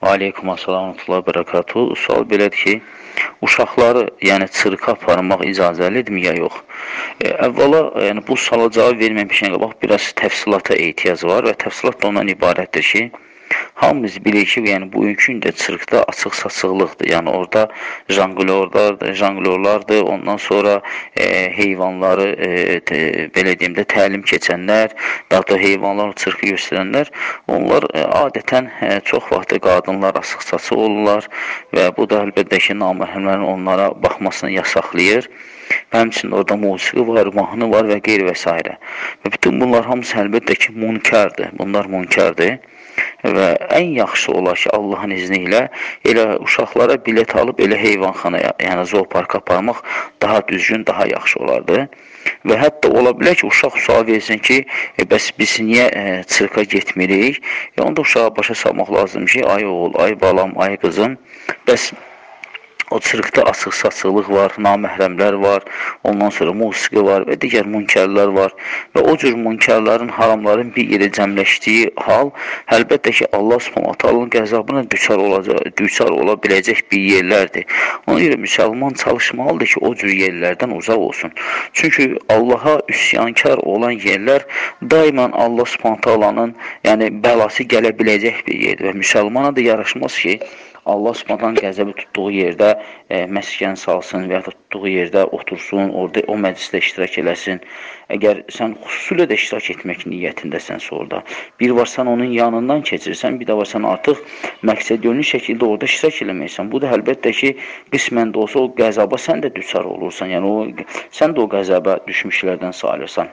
Aleykum assalam və rahmetullah bərəkatuhu. Sual belədir ki, uşaqları, yəni çırqa aparmaq icazəlidirmi ya yox? Əvvəla, yəni bu suala cavab verməmişdən qabaq biraz təfsilata ehtiyac var və təfsilat da ondan ibarətdir ki, hamımız bilir ki, yəni bugünkü gündə çırqda açıq-saçıqlıqdır. Yəni orada janglyorlardır, ondan sonra heyvanları belə deyim də təlim keçənlər, daha da heyvanlar çırqı göstərənlər, onlar adətən çox vaxt qadınlar açıq-saçıq olurlar və bu da əlbəttə ki, naməhrəmlərin onlara baxmasını yasaqlayır. Həmçinin orada musiqi var, mahnı var və qeyri və s. Və bütün bunlar hamısı əlbəttə ki, münkardır. Bunlar münkardır. Və ən yaxşı olar ki, Allahın izni ilə elə uşaqlara bilet alıb elə heyvanxanaya, yəni zooparka aparmaq daha düzgün, daha yaxşı olardı. Və hətta ola bilər ki, uşaq sual versin ki, bəs biz niyə çırqa getmirik? Onda uşağa başa salmaq lazım ki, ay oğul, ay balam, ay qızım, bəs o çırqda açıq-saçıqlıq var, naməhrəmlər var, ondan sonra musiqi var və digər münkarlar var. Və o cür münkarların, haramların bir yerə cəmləşdiyi hal, əlbəttə ki, Allah Subhanahu taala'nın qəzabına düçar ola biləcək bir yerlərdir. Ona görə müsəlman çalışmalıdır ki, o cür yerlərdən uzaq olsun. Çünki Allaha üsyankar olan yerlər daimən Allah Subhanahu taala'nın yəni bəlası gələ biləcək bir yerdir və müsəlmana da yaraşmaz ki, Allah Subhanahu qəzəbi tutduğu yerdə məskən salsın və ya tutduğu yerdə otursun, orada o məclisdə iştirak eləsin. Əgər sən xüsusilə də iştirak etmək niyyətindəsənsə orada, bir var sən onun yanından keçirsən, bir də var sən artıq məqsədyönlü şəkildə orada iştirak eləməksən. Bu da əlbəttə ki, qismən də olsa o qəzaba sən də düçar olursan, yəni sən də o qəzaba düşmüşlərdən sayılırsan.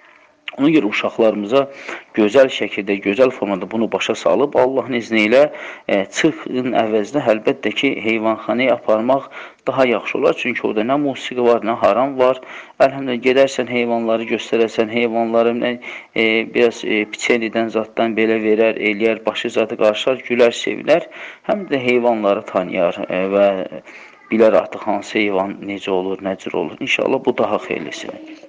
Ona görə uşaqlarımıza gözəl şəkildə, gözəl formada bunu başa salıb, Allahın izni ilə çırqın əvəzinə əlbəttə ki, heyvanxanaya aparmaq daha yaxşı olar. Çünki orada nə musiqi var, nə haram var. Əlhəmdülillah, gedərsən heyvanları göstərərsən, heyvanları biraz piçenidən zaddan belə verər, eləyər, başı zadı qarşılar, gülər, sevilər. Həm də heyvanları tanıyar və bilər artıq hansı heyvan necə olur, nə cür olur. İnşallah bu daha xeyirlisidir.